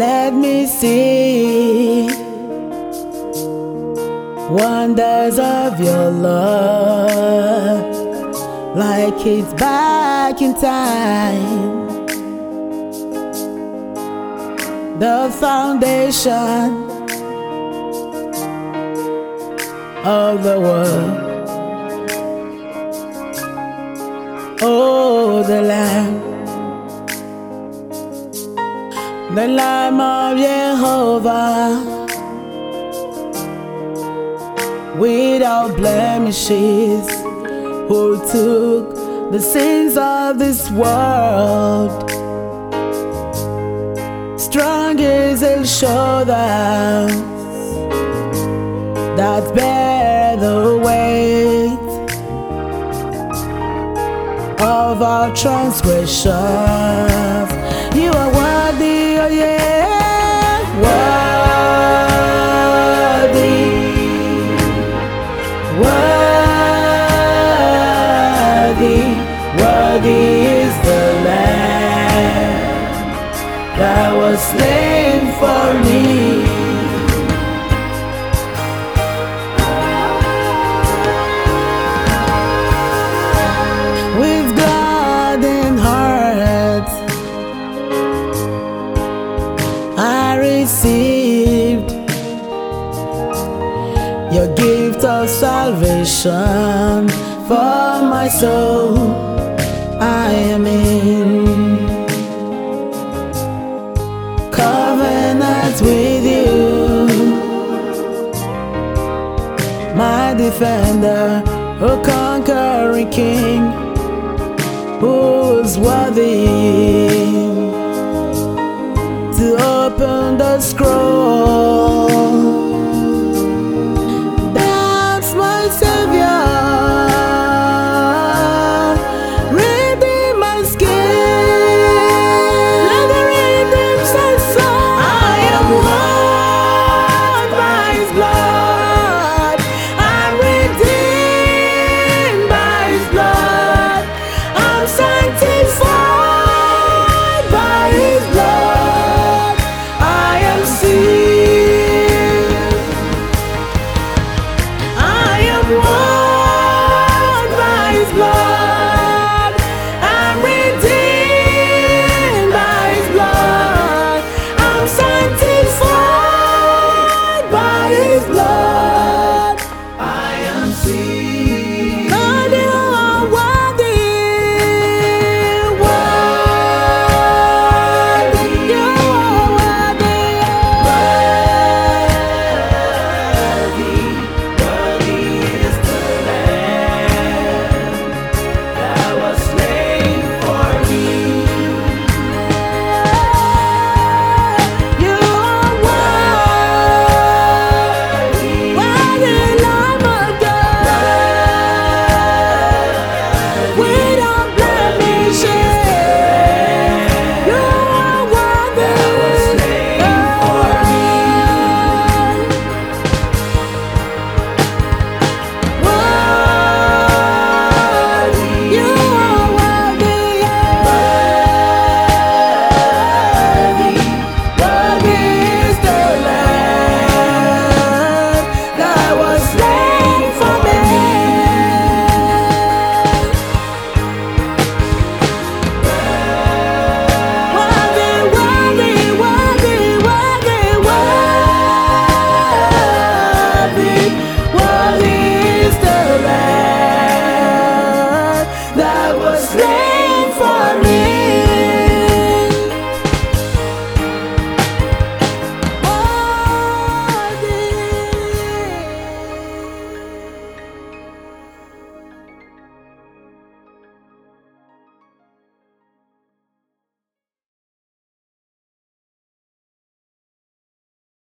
Let me see wonders of your love, like it's back in time. The foundation of the world. Oh, the Lamb of Jehovah, without blemishes, who took the sins of this world. Strong is His shoulders that bear the weight of our transgressions. You are worthy, oh yeah, worthy, worthy, worthy is the Lamb that was slain for me. With gladdened hearts I received your gift of salvation. For my soul I am in covenant with you, my defender, a conquering king, who's worthy to open the scroll